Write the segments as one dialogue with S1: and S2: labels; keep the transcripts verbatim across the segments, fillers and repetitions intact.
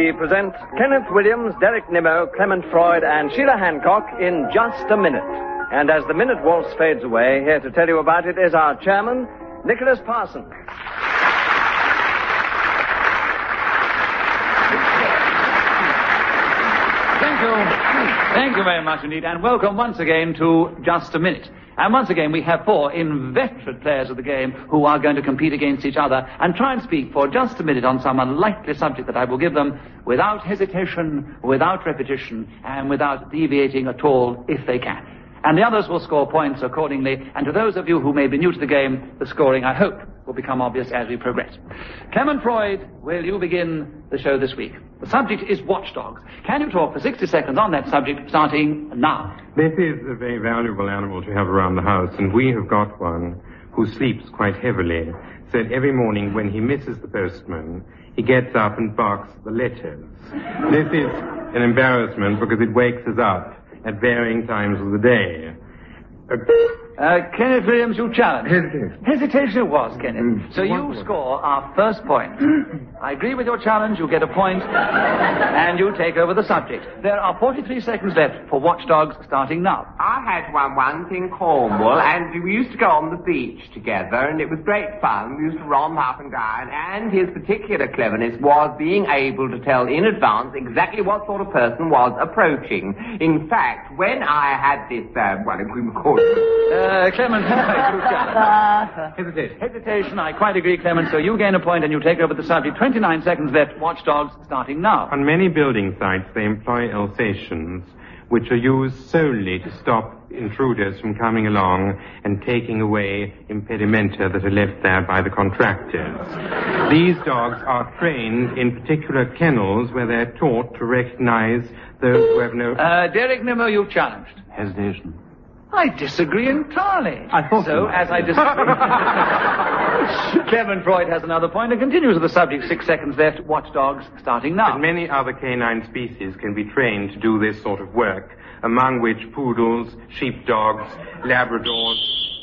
S1: we present Kenneth Williams, Derek Nimmo, Clement Freud, and Sheila Hancock in Just a Minute. And as the minute waltz fades away, here to tell you about it is our chairman, Nicholas Parsons.
S2: Thank you. Thank you very much indeed, and welcome once again to Just a Minute. And once again, we have four inveterate players of the game who are going to compete against each other and try and speak for just a minute on some unlikely subject that I will give them without hesitation, without repetition, and without deviating at all if they can. And the others will score points accordingly, and to those of you who may be new to the game, the scoring, I hope, will become obvious as we progress. Clement Freud, will you begin the show this week? The subject is watchdogs. Can you talk for sixty seconds on that subject, starting now?
S3: This is a very valuable animal to have around the house, and we have got one who sleeps quite heavily, so that every morning when he misses the postman, he gets up and barks the letters. This is an embarrassment because it wakes us up at varying times of the day. Uh,
S2: uh, Kenneth Williams, you challenge.
S3: Hesitation.
S2: Hesitation it was, Kenneth.
S3: Mm,
S2: so you
S3: wonderful.
S2: score our first point. I agree with your challenge, you get a point, and you take over the subject. There are forty-three seconds left for watchdogs, starting now.
S4: I had one once in Cornwall, and we used to go on the beach together, and it was great fun. We used to romp up and down, and his particular cleverness was being able to tell in advance exactly what sort of person was approaching. In fact, when I had this, uh, well, if we would call it...
S2: Uh, Clement, you challenge.
S3: Hesitation.
S2: Hesitation, I quite agree, Clement, so you gain a point and you take over the subject. twenty-nine seconds left, watchdogs, starting now.
S3: On many building sites, they employ Alsatians, which are used solely to stop intruders from coming along and taking away impedimenta that are left there by the contractors. These dogs are trained in particular kennels where they're taught to recognize those who have no...
S2: Uh, Derek Nimmo, you challenged.
S3: Hesitation.
S2: I disagree entirely.
S3: I thought
S2: so.
S3: you
S2: As I disagree, Clement Freud has another point and continues with the subject. Six seconds left. Watchdogs, starting now.
S3: But many other canine species can be trained to do this sort of work, among which poodles, sheepdogs, Labradors.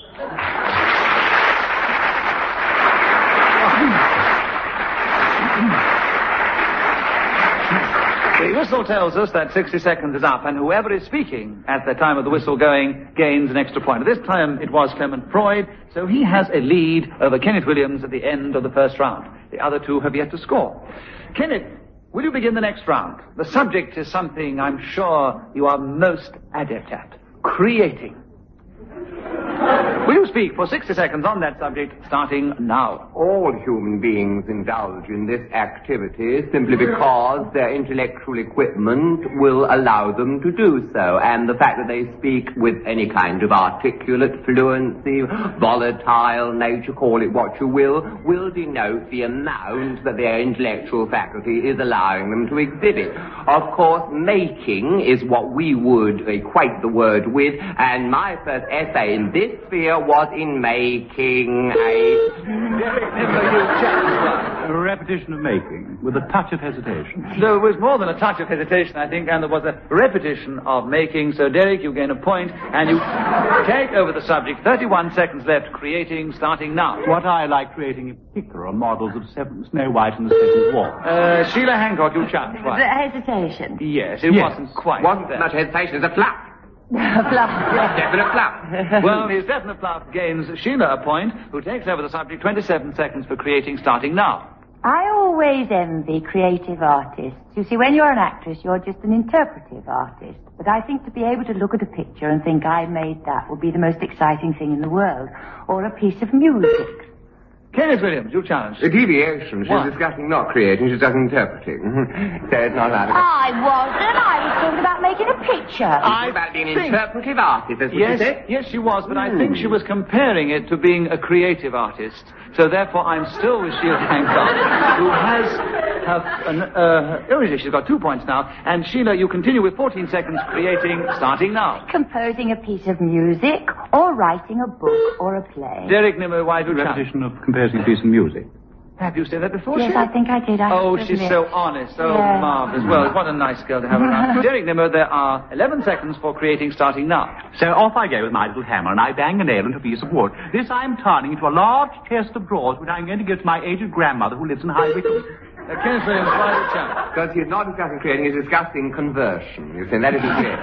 S2: The whistle tells us that sixty seconds is up, and whoever is speaking at the time of the whistle going gains an extra point. At this time, it was Clement Freud, so he has a lead over Kenneth Williams at the end of the first round. The other two have yet to score. Kenneth, will you begin the next round? The subject is something I'm sure you are most adept at. Creating. Will you speak for sixty seconds on that subject, starting now?
S4: All human beings indulge in this activity simply because their intellectual equipment will allow them to do so, and the fact that they speak with any kind of articulate fluency, volatile nature, call it what you will, will denote the amount that their intellectual faculty is allowing them to exhibit. Of course, making is what we would equate the word with, and my first essay in this sphere was in making a...
S5: A repetition of making, with a touch of hesitation.
S2: There was more than a touch of hesitation, I think, and there was a repetition of making. So, Derek, you gain a point, and you take over the subject. thirty-one seconds left, creating, starting now.
S5: What I like creating in particular are models of seven, Snow White and the Seven Dwarfs.
S2: Uh, Sheila Hancock, you challenge,
S6: The
S2: right?
S6: hesitation.
S2: Yes, it
S5: Yes.
S2: wasn't quite
S4: Wasn't
S2: there.
S4: much hesitation, it's a flap.
S6: Fluff.
S4: Definite flap.
S2: Well, his definite bluff gains Sheila a point, who takes over the subject. twenty-seven seconds for creating, starting now.
S6: I always envy creative artists. You see, when you're an actress, you're just an interpretive artist. But I think to be able to look at a picture and think I made that would be the most exciting thing in the world. Or a piece of music.
S2: Kenneth Williams, you challenge.
S4: A deviation. She's
S2: What?
S4: discussing not creating, she's just interpreting. So it's not like...
S6: I wasn't. I was talking about making a picture.
S2: I
S4: about being an
S2: think-
S4: interpretive artist, that's what
S2: Yes,
S4: you said?
S2: yes, she was, but I think she was comparing it to being a creative artist. So therefore, I'm still with Sheila Hancock, who has her, an, uh, oh, she's got two points now. And Sheila, you continue with fourteen seconds, creating, starting now.
S6: Composing a piece of music, or writing a book or a play.
S2: Derek Nimmo, why do
S5: A
S2: you challenge?
S5: repetition of composing a piece of music.
S2: Have you said that before,
S6: Yes,
S2: Sheila?
S6: I think I did. I
S2: Oh,
S6: have to
S2: she's
S6: admit.
S2: so honest, so
S6: Yeah.
S2: marvelous. Well, what a nice girl to have around. Derek Nimmo, there are eleven seconds for creating, starting now.
S5: So off I go with my little hammer, and I bang a nail into a piece of wood. This I'm turning into a large chest of drawers, which I'm going to give to my aged grandmother who lives in High Wycombe.
S2: Uh, Kenneth Williams, why the challenge?
S4: Because he's not discussing creating, he's discussing conversion. You see, that isn't it.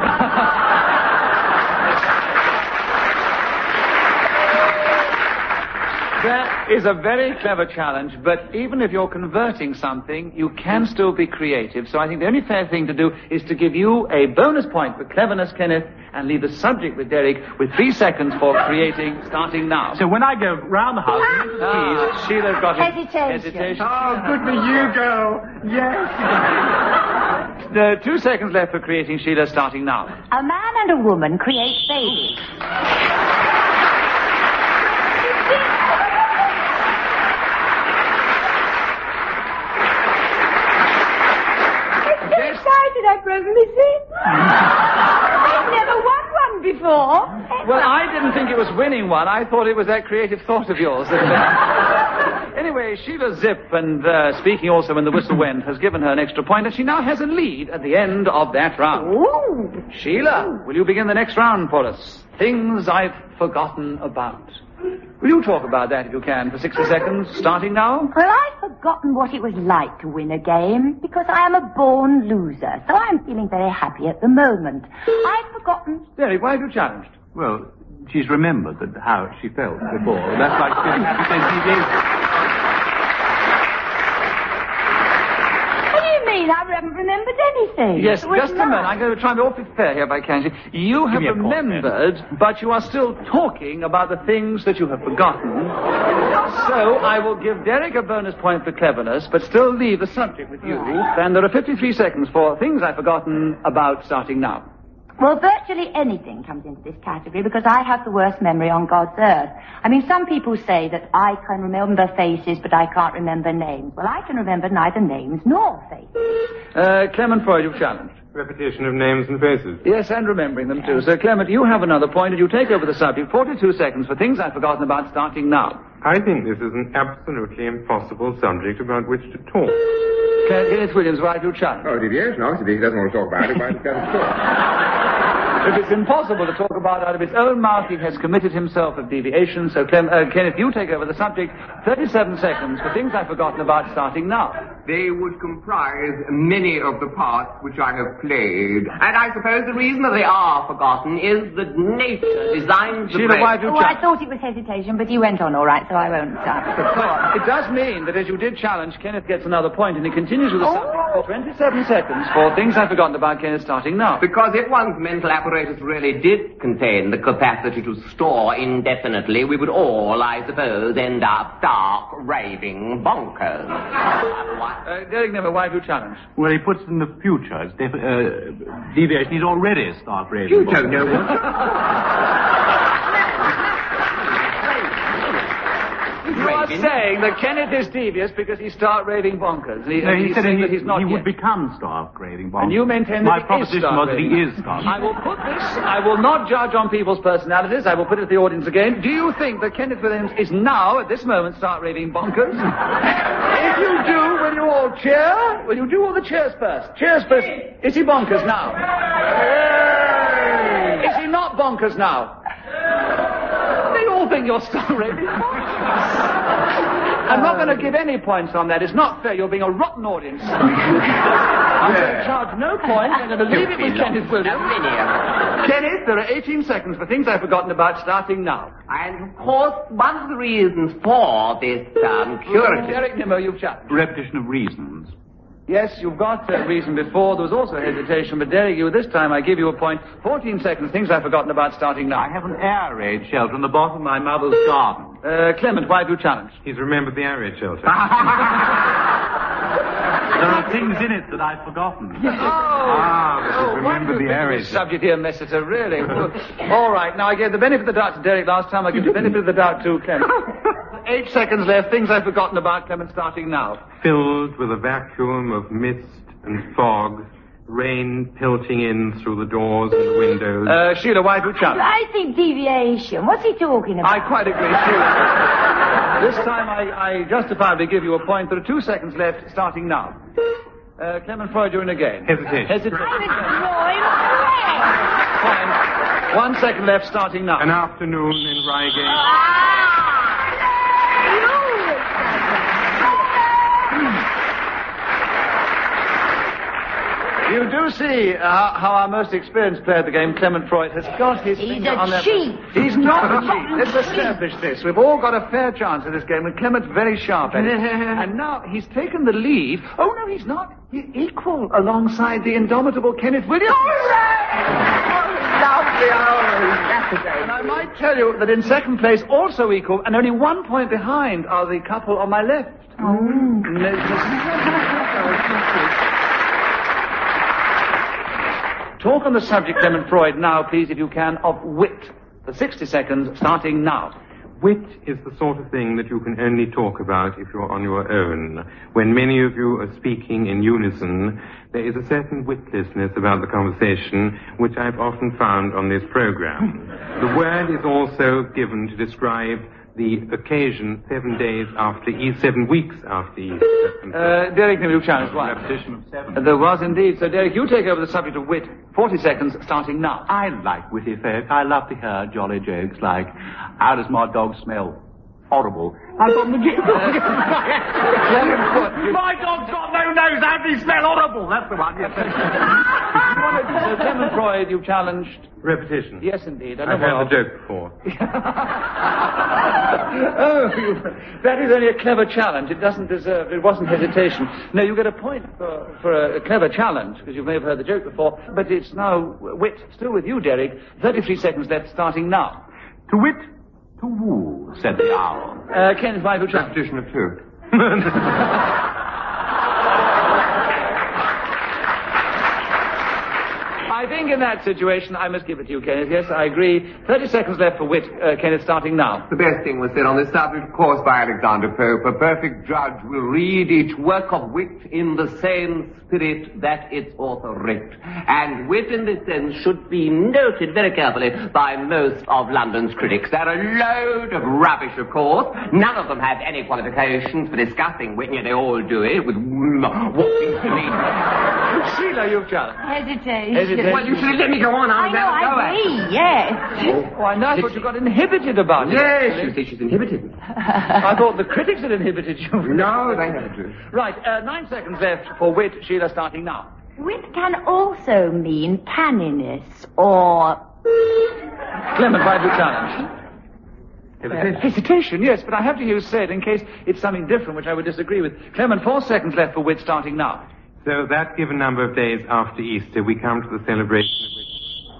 S2: That is a very clever challenge, but even if you're converting something, you can still be creative. So I think the only fair thing to do is to give you a bonus point for cleverness, Kenneth, and leave the subject with Derek with three seconds for creating, starting now.
S5: So when I go round the house and into the keys...
S2: Ah, Sheila's got it.
S6: Hesitation.
S2: Hesitation.
S5: Oh, good for you, girl. Yes.
S2: The two seconds left for creating, Sheila, starting now.
S6: A man and a woman create babies. I'm so excited, I presently see. I've never won one before.
S2: Well, I didn't think it was winning one. I thought it was that creative thought of yours. Anyway, Sheila Zip, and uh, speaking also when the whistle went, has given her an extra point, and she now has a lead at the end of that round.
S6: Ooh.
S2: Sheila, will you begin the next round for us? Things I've forgotten about. Will you talk about that if you can for sixty seconds, starting now?
S6: Well, I've forgotten what it was like to win a game because I am a born loser, so I'm feeling very happy at the moment. I've forgotten...
S2: Derek, why have you challenged?
S5: Well, she's remembered that how she felt before. That's like feeling happy since she did.
S6: What do you mean? I haven't remembered anything.
S2: Yes,
S6: It was
S2: just a minute.
S6: nice.
S2: I'm going to try and be awfully fair here if I can. You have
S5: me a point,
S2: remembered, but you are still talking about the things that you have forgotten. So I will give Derek a bonus point for cleverness, but still leave the subject with you. And there are fifty-three seconds for things I've forgotten about, starting now.
S6: Well, virtually anything comes into this category because I have the worst memory on God's earth. I mean, some people say that I can remember faces, but I can't remember names. Well, I can remember neither names nor faces.
S2: Uh, Clement Freud, you've challenged.
S3: Repetition of names and faces.
S2: Yes, and remembering them too. So, Clement, you have another point, and you take over the subject. forty-two seconds for things I've forgotten about, starting now.
S3: I think this is an absolutely impossible subject about which to talk.
S2: Kenneth Williams, why have you challenged?
S7: Oh, deviation, obviously, he doesn't want to talk about it, why does he talk?
S2: If it's impossible to talk about out of his own mouth, he has committed himself of deviation. So, Clem, uh, Kenneth, you take over the subject. thirty-seven seconds for things I've forgotten about, starting now.
S4: They would comprise many of the parts which I have played. And I suppose the reason that they are forgotten is that nature designed the
S2: Sheila,
S4: brain.
S2: why have you
S6: Oh, I
S2: challenged?
S6: thought it was hesitation, but you went on all right, so I won't stop.
S2: But it does mean that as you did challenge, Kenneth gets another point, and he continues with the
S6: Oh.
S2: subject for twenty-seven seconds for things I've forgotten about, Kenneth, starting now.
S4: Because if one's mental apparatus really did contain the capacity to store indefinitely, we would all, I suppose, end up stark, raving bonkers.
S2: Uh, Derek Nimmer, why have you challenged?
S5: Well, he puts in the future. It's defi- uh, deviation. He's already stark raving.
S4: You don't know what...
S2: You are saying that Kenneth is devious because he starts raving bonkers. He,
S5: No, he
S2: he's
S5: said
S2: saying
S5: he,
S2: that he's not
S5: he
S2: yet.
S5: would become stark raving bonkers.
S2: And you maintain that
S5: My
S2: he is
S5: proposition
S2: stark
S5: was that
S2: raving.
S5: he is stark.
S2: I will put this, I will not judge on people's personalities, I will put it to the audience again. Do you think that Kenneth Williams is now, at this moment, start raving bonkers? If you do, will you all cheer? Will you do all the cheers first? Cheers first. Is he bonkers now? Is he not bonkers now? They all think you're start raving bonkers. I'm not going to give any points on that. It's not fair. You're being a rotten audience. I'm going to charge no points. I'm going to leave it with Kenneth Williams. Kenneth, there are eighteen seconds for things I've forgotten about, starting now.
S4: And, of course, one of the reasons for this um, curative...
S2: Derek Nimmo, you've challenged.
S5: Repetition of reasons.
S2: Yes, you've got uh, reason before. There was also hesitation, but Derek, you this time I give you a point. fourteen seconds, things I've forgotten about, starting now.
S5: I have an air raid shelter in the bottom of my mother's garden.
S2: Uh, Clement, why have you challenged?
S3: He's remembered the air raid shelter.
S5: There are things in it that I've forgotten.
S3: Ah, but
S2: Oh,
S3: he's
S2: why do
S3: remembered
S2: you
S3: the
S2: think
S3: air
S2: of
S3: raid
S2: this
S3: shelter.
S2: subject here, Messiter, really? All right, now I gave the benefit of the doubt to Derek last time. I give the benefit of the doubt to Clement. Eight seconds left, things I've forgotten about, Clement, starting now.
S3: Filled with a vacuum of mist and fog, rain pelting in through the doors and the windows.
S2: Uh, Sheila, why have you challenged?
S6: I think deviation. What's he talking about?
S2: I quite agree, Sheila. This time I, I justifiably give you a point. There are two seconds left, starting now. Uh, Clement Freud, you're in again.
S3: Hesitation.
S2: Hesitation.
S6: I was
S2: Point. One second left, starting now.
S3: An afternoon in Reigate.
S2: see uh, how our most experienced player of the game, Clement Freud, has got his
S6: He's
S2: finger
S6: a
S2: on that.
S6: cheat.
S2: He's not a cheat. Let's establish this. We've all got a fair chance in this game, and Clement's very sharp at it. And now he's taken the lead. Oh, no, he's not. He's equal alongside the indomitable Kenneth Williams.
S4: Lovely, oh, that's a game.
S2: And I might tell you that in second place, also equal, and only one point behind, are the couple on my left.
S6: Oh.
S2: No, Talk on the subject, Clement Freud, now, please, if you can, of wit. For sixty seconds, starting now.
S3: Wit is the sort of thing that you can only talk about if you're on your own. When many of you are speaking in unison, there is a certain witlessness about the conversation which I've often found on this program. The word is also given to describe the occasion seven days after Easter, seven weeks after Easter.
S2: Uh, Derek, you challenge one.
S5: Repetition of seven.
S2: Uh, there was indeed. So, Derek, you take over the subject of wit. Forty seconds, starting now.
S5: I like witty folk. I love to hear jolly jokes like, how does my dog smell? Horrible. I've got the My dog's got no nose. How does he smell? Horrible. That's the one. Yes.
S2: So, Clement Freud, you challenged.
S3: Repetition.
S2: Yes, indeed. I
S3: I've
S2: know
S3: heard the joke before.
S2: Oh, you, that is only a clever challenge. It doesn't deserve, it wasn't hesitation. No, you get a point for, for a, a clever challenge, because you may have heard the joke before, but it's now wit still with you, Derek. thirty-three seconds left, starting now.
S5: To wit, to woo, said the owl.
S2: Uh, Kenneth, my challenge.
S7: Repetition of two.
S2: I think in that situation, I must give it to you, Kenneth. Yes, I agree. thirty seconds left for wit, uh, Kenneth, starting now.
S4: The best thing was said on this subject, of course, by Alexander Pope. A perfect judge will read each work of wit in the same spirit that its author writ. And wit in this sense should be noted very carefully by most of London's critics. They're a load of rubbish, of course. None of them have any qualifications for discussing wit, and yet they all do it with walking to me.
S2: Sheila, you've challenged.
S6: Hesitation.
S2: Hesitation.
S4: Well, you should have let me go on.
S6: I know, I agree, yes.
S2: Oh, I know, I thought you got inhibited about it.
S4: Yes, you see, she's inhibited.
S2: I thought the critics had inhibited you.
S4: No, they never do.
S2: Right, uh, nine seconds left for wit, Sheila, starting now.
S6: Wit can also mean canniness or...
S2: Clement, why do you challenge? Hesitation. Uh, hesitation, yes, but I have to use said in case it's something different which I would disagree with. Clement, four seconds left for wit, starting now.
S3: So that given number of days after Easter, we come to the celebration of which...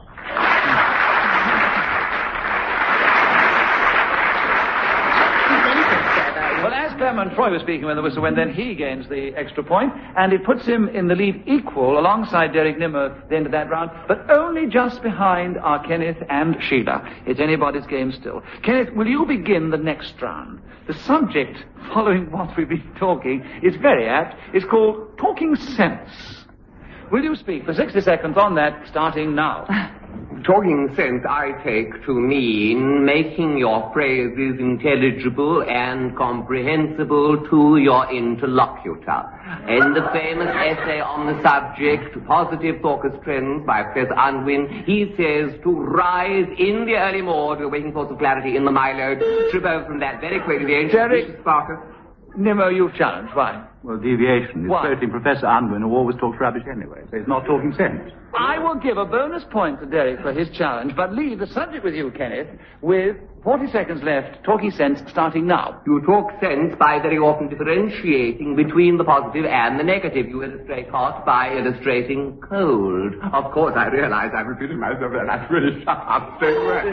S2: Well, as Clement Freud was speaking when the whistle went, then he gains the extra point, and it puts him in the lead equal alongside Derek Nimmer at the end of that round, but only just behind are Kenneth and Sheila. It's anybody's game still. Kenneth, will you begin the next round? The subject, following what we've been talking, is very apt. It's called Talking Sense. Will you speak for sixty seconds on that, starting now?
S4: Talking sense I take to mean making your phrases intelligible and comprehensible to your interlocutor. In the famous essay on the subject, Positive Focus Trends by Professor Unwin, he says to rise in the early morn to a waking force of clarity in the Milo, trip over from that very quickly the ancient
S2: Derek
S4: Sparker.
S2: Nimmo, you've challenged. Why?
S5: Well, deviation. It's
S2: Why?
S5: quoting Professor Unwin, who always talks rubbish anyway, so it's not talking sense.
S2: I will give a bonus point to Derek for his challenge, but leave the subject with you, Kenneth, with forty seconds left, talking sense, starting now.
S4: You talk sense by very often differentiating between the positive and the negative. You illustrate hot by illustrating cold. Of course, I realize I've repeated myself, and that's really shut up straight away.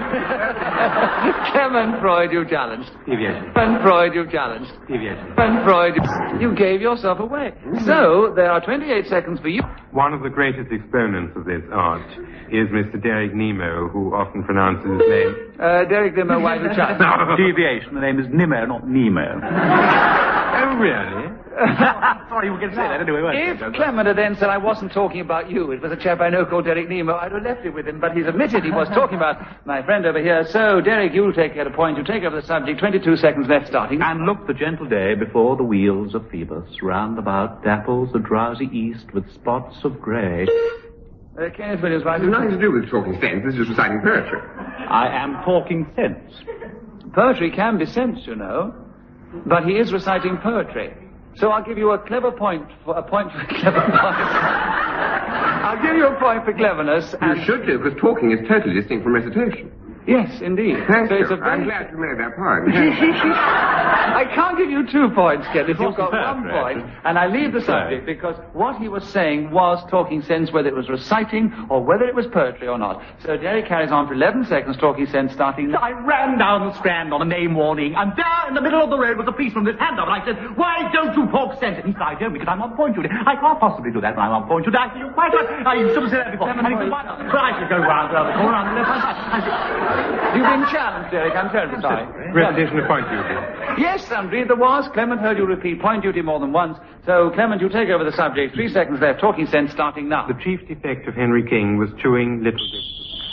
S2: Clement Freud, you challenged.
S3: Deviation.
S2: Clement Freud, you challenged.
S3: Deviation.
S2: Clement Freud, you gave yourself away. So, there are twenty-eight seconds for you.
S3: One of the greatest exponents of this art is Mister Derek Nemo, who often pronounces his name...
S2: Uh, Derek Nimmo, why do you challenge?
S5: No, deviation. The name is Nimmo, not Nemo.
S3: Oh, really?
S5: Sorry, we can say that anyway, won't
S2: If
S5: we?
S2: Clement had then said, I wasn't talking about you, it was a chap I know called Derek Nemo, I'd have left it with him, but he's admitted he was talking about my friend over here. So, Derek, you'll take a point. You take over the subject. twenty-two seconds left, starting.
S5: And look, the gentle day before the wheels of Phoebus round about dapples the drowsy east with spots of grey.
S2: Uh, Kenneth Williams, why
S7: It
S2: do
S7: has
S2: you...
S7: nothing to do with talking sense. This is just reciting poetry.
S5: I am talking sense.
S2: Poetry can be sense, you know, but he is reciting poetry. So I'll give you a clever point for a point for a clever point. I'll give you a point for cleverness.
S7: You
S2: And
S7: should do, because talking is totally distinct from recitation.
S2: yes, indeed.
S7: Thank
S2: so
S7: you.
S2: it's a
S7: I'm
S2: very...
S7: glad you made that point.
S2: I can't give you two points, Kenneth. You've got
S5: fair,
S2: one
S5: Fred.
S2: point, and I leave the subject because what he was saying was talking sense, whether it was reciting or whether it was poetry or not. So Derek carries on for eleven seconds, talking sense, starting now.
S5: I ran down the Strand on a name warning, and there in the middle of the road was a policeman with his hand up, and I said, why don't you talk sense? And he said, I don't, because I'm on point duty. I can't possibly do that when I'm on point duty. I said, you're quite right. I should have said that before. And he said, why not? But I should go round, round the corner, round the left hand side. I said,
S2: You've been challenged, Derek. I'm terribly sorry.
S3: Repetition of point duty.
S2: Yes, indeed there was. Clement heard you repeat point duty more than once. So, Clement, you take over the subject. Three seconds left. Talking sense starting now.
S3: The chief defect of Henry King was chewing little bits.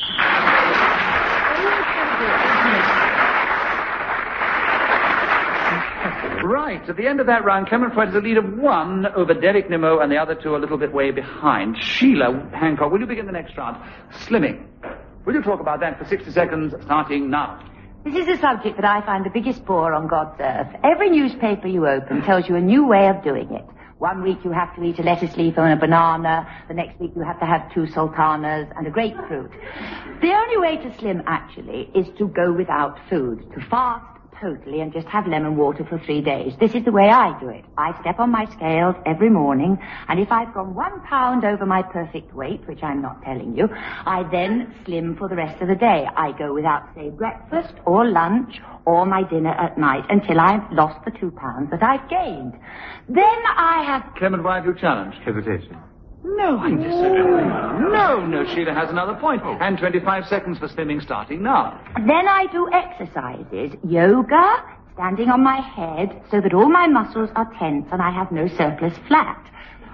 S2: Right. At the end of that round, Clement Freud has a lead of one over Derek Nimmo and the other two a little bit way behind. Sheila Hancock, will you begin the next round? Slimming. Will you talk about that for sixty seconds starting now?
S6: This is a subject that I find the biggest bore on God's earth. Every newspaper you open tells you a new way of doing it. One week you have to eat a lettuce leaf and a banana. The next week you have to have two sultanas and a grapefruit. The only way to slim, actually, is to go without food, to fast totally and just have lemon water for three days. This is the way I do it. I step on my scales every morning, and if I've gone one pound over my perfect weight, which I'm not telling you, I then slim for the rest of the day. I go without, say, breakfast or lunch or my dinner at night until I've lost the two pounds that I've gained. Then I have...
S2: Clement, why have you challenged?
S3: Hesitation.
S2: No, I disagree. No, no, Sheila has another point. And twenty-five seconds for slimming starting now.
S6: Then I do exercises, yoga, standing on my head so that all my muscles are tense and I have no surplus flat.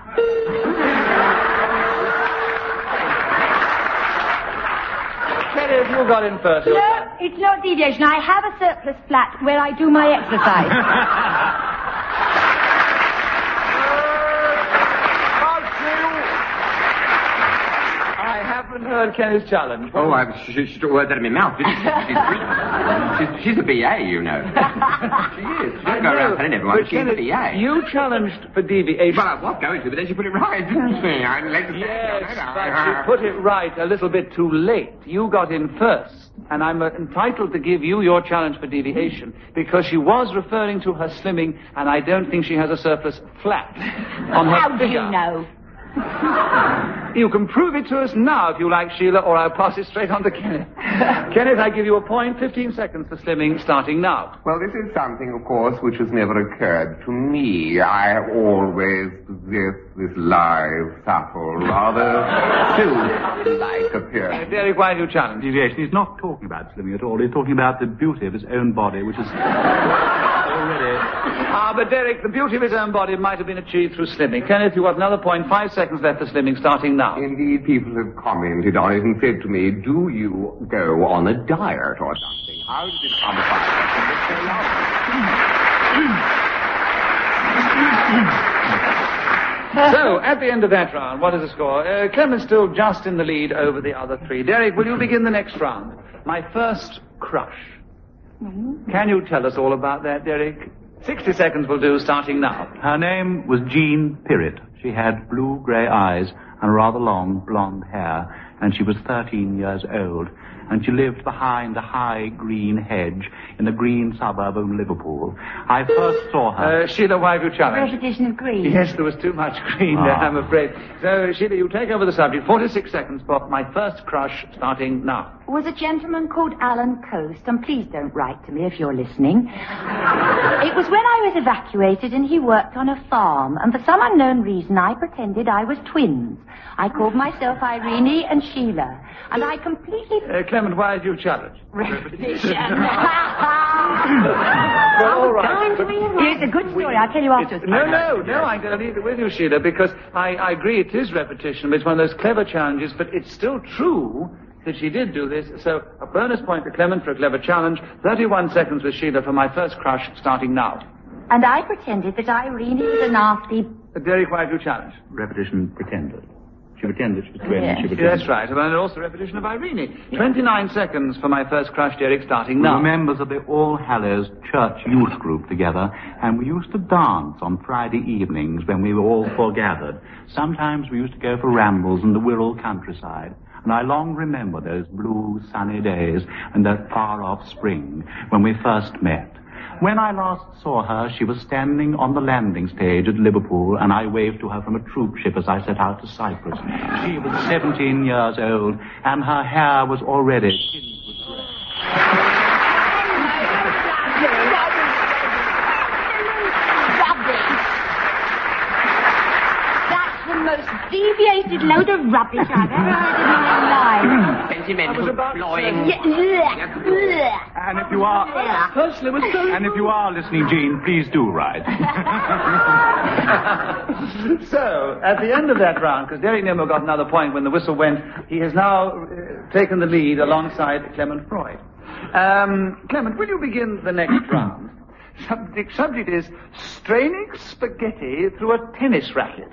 S2: Kenneth, you got in first.
S6: No, it's not deviation. I have a surplus flat where I do my exercise.
S2: I haven't heard Kenneth's challenge.
S7: Oh, I've, she, she took words out of my mouth, didn't she? She's, she's, she's a B A, you know. She is. She doesn't go around telling everyone
S2: But
S7: she's
S2: Kenneth,
S7: a B A.
S2: you challenged for deviation.
S7: Well, I was going to, but then she put it right, didn't she? I'd like to say
S2: Yes,
S7: it,
S2: but she put it right a little bit too late. You got in first, and I'm uh, entitled to give you your challenge for deviation because she was referring to her slimming, and I don't think she has a surplus flat on her
S6: How do
S2: figure.
S6: you know?
S2: You can prove it to us now if you like, Sheila, or I'll pass it straight on to Kenneth. Kenneth, I give you a point. Fifteen seconds for slimming, starting now.
S7: Well, this is something, of course, which has never occurred to me. I have always possessed this lithe, supple, rather sylph-like appearance.
S2: Uh, Derek, why do you challenge?
S5: Deviation. He's not talking about slimming at all. He's talking about the beauty of his own body, which is already...
S2: Ah, but Derek, the beauty of his own body might have been achieved through slimming. Kenneth, you got another point. Five seconds left for slimming, starting now.
S7: Indeed, people have commented on it and said to me, do you go on a diet or something? How did it come about?
S2: So, at the end of that round, what is the score? Uh, Clement's still just in the lead over the other three. Derek, will you begin the next round? My first crush. Can you tell us all about that, Derek? Sixty seconds will do, starting now.
S5: Her name was Jean Pirret. She had blue-grey eyes and rather long blonde hair, and she was thirteen years old, and she lived behind a high green hedge in a green suburb of Liverpool. I first saw her...
S2: Uh, Sheila, why have you challenged?
S6: Repetition of green.
S2: Yes, there was too much green there,
S5: Ah.
S2: I'm afraid. So, Sheila, you take over the subject. Forty-six seconds for my first crush, starting now.
S6: Was a gentleman called Alan Coast, and please don't write to me if you're listening. It was when I was evacuated and he worked on a farm, and for some unknown reason I pretended I was twins. I called myself Irene and Sheila, and I completely...
S2: Uh, Clement, why did you challenge?
S6: Repetition.
S2: Well, all right. but-
S6: It's a good story. I'll tell you afterwards.
S2: No, no, no, I'm going to leave it with you, Sheila, because I, I agree it is repetition, but it's one of those clever challenges, but it's still true that she did do this, so a bonus point for Clement for a clever challenge, thirty-one seconds with Sheila for my first crush, starting now.
S6: And I pretended that Irene was a nasty...
S2: Uh, Derek, why did you challenge?
S5: Repetition pretended. She pretended she was twins.
S6: Yes.
S5: She
S2: Yeah,
S5: pretended.
S2: that's right. And also a repetition of Irene. twenty-nine seconds for my first crush, Derek, starting now.
S5: We were members of the All Hallows Church Youth Group together, and we used to dance on Friday evenings when we were all foregathered. Sometimes we used to go for rambles in the Wirral countryside. And I long remember those blue, sunny days and that far-off spring when we first met. When I last saw her, she was standing on the landing stage at Liverpool, and I waved to her from a troop ship as I set out to Cyprus. She was seventeen years old, and her hair was already tinged with grey.
S8: That's the most deviated load of rubbish I've ever heard in my life.
S4: Sentimental cloying.
S8: Yeah, bleh, bleh.
S5: And if you are...
S2: Personally, was so...
S5: And if you are listening, Jean, please do write.
S2: So, at the end of that round, because Derek Nimmo got another point when the whistle went, he has now uh, taken the lead alongside Clement Freud. Um, Clement, will you begin the next round? Subject, subject is straining spaghetti through a tennis racket.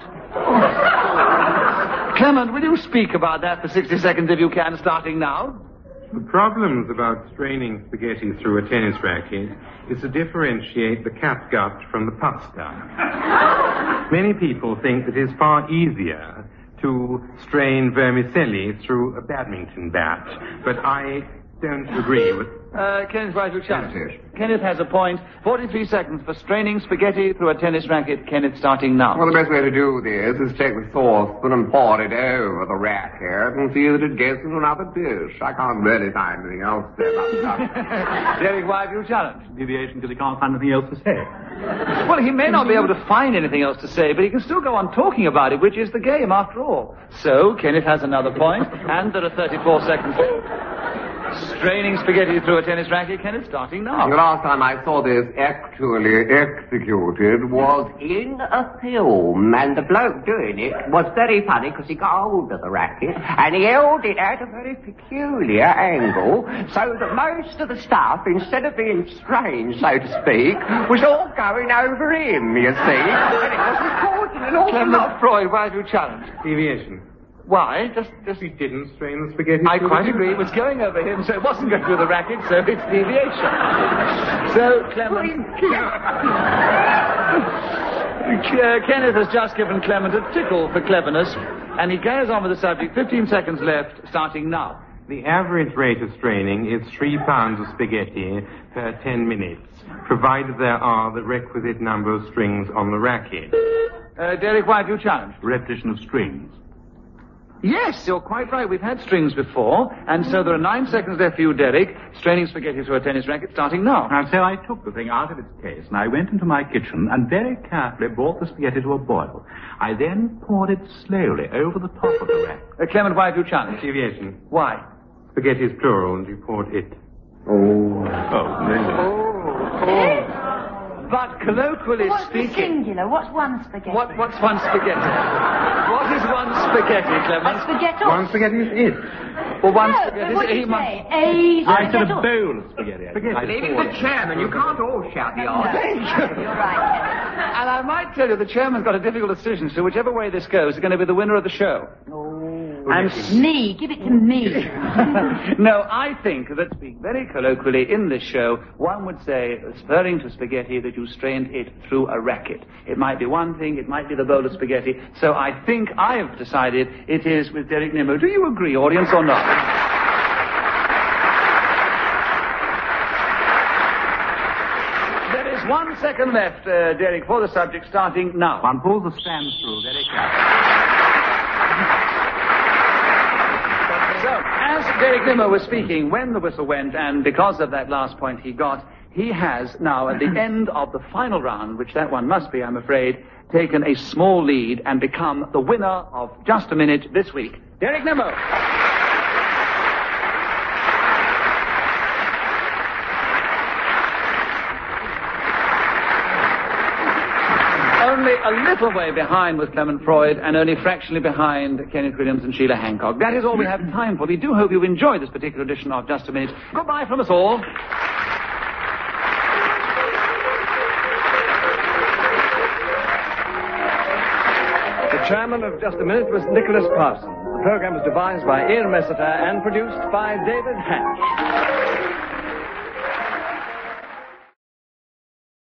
S2: Clement, will you speak about that for sixty seconds if you can, starting now?
S3: The problems about straining spaghetti through a tennis racket is to differentiate the catgut from the pasta. Many people think that it is far easier to strain vermicelli through a badminton bat, but I don't agree with...
S2: Uh, Kenneth White will challenge. Kenneth has a point. forty-three seconds for straining spaghetti through a tennis racket. Kenneth starting now.
S7: Well, the best way to do this is take the saucepan and pour it over the racket and see that it gets into another dish. I can't really find anything else to say about that.
S2: Derek White will challenge.
S5: Deviation because he can't find anything else to say.
S2: Well, he may not be able to find anything else to say, but he can still go on talking about it, which is the game after all. So, Kenneth has another point, and there are thirty-four seconds. Straining spaghetti through a tennis racket, Kenneth, starting now.
S7: The last time I saw this actually executed was in a film, and the bloke doing it was very funny because he got hold of the racket and he held it at a very peculiar angle so that most of the stuff, instead of being strained, so to speak, was all going over him, you see. And it was recording an awful
S2: Clement
S7: lot.
S2: Freud, why do you challenge?
S3: Deviation.
S2: Why? Just, just...
S3: He didn't strain the spaghetti
S2: I
S3: through
S2: quite
S3: the
S2: agree. It was going over him, so it wasn't going through the racket, so it's deviation. So, Clement... Uh, Kenneth has just given Clement a tickle for cleverness, and he carries on with the subject. fifteen seconds left, starting now.
S3: The average rate of straining is three pounds of spaghetti per ten minutes, provided there are the requisite number of strings on the racket.
S2: Uh, Derek, why do you challenge?
S5: Repetition of strings.
S2: Yes, you're quite right. We've had strings before, and so there are nine seconds left for you, Derek. Straining spaghetti through a tennis racket, starting now.
S5: And so I took the thing out of its case, and I went into my kitchen and very carefully brought the spaghetti to a boil. I then poured it slowly over the top of the rack.
S2: Uh, Clement, why do you challenge?
S3: Deviation.
S2: Why?
S3: Spaghetti is plural, and you poured it.
S5: Oh, really?
S2: Oh. But colloquially
S6: What's the
S2: speaking...
S6: singular? What's one spaghetti?
S2: What, what's one spaghetti? What is one spaghetti, Clement?
S6: Spaghetti?
S3: One spaghetti is it.
S2: Well, one
S6: No,
S2: spaghetti
S6: what
S2: is
S6: did you
S2: a month.
S6: say? A
S5: I said a
S6: spaghetti.
S5: bowl of spaghetti. spaghetti.
S4: Leaving the chairman, you can't all shout the
S6: No,
S4: odds.
S6: you're right.
S2: And I might tell you the chairman's got a difficult decision, so whichever way this goes is going to be the winner of the show. And
S6: Me, give it to me.
S2: no, I think that, speak very colloquially in this show, one would say, referring to spaghetti, that you strained it through a racket. It might be one thing, it might be the bowl of spaghetti. So I think I've decided it is with Derek Nimmo. Do you agree, audience, or not? There is one second left, uh, Derek, for the subject, starting now.
S5: One pulls the strands through very carefully.
S2: So, as Derek Nimmo was speaking, when the whistle went, and because of that last point he got, he has now, at the end of the final round, which that one must be, I'm afraid, taken a small lead and become the winner of Just a Minute this week. Derek Nimmo. Only a little way behind was Clement Freud, and only fractionally behind Kenneth Williams and Sheila Hancock. That is all we have time for. We do hope you've enjoyed this particular edition of Just a Minute. Goodbye from us all. The
S1: chairman of Just a Minute was Nicholas Parsons. The program was devised by Ian Rossiter and produced by David Hatch.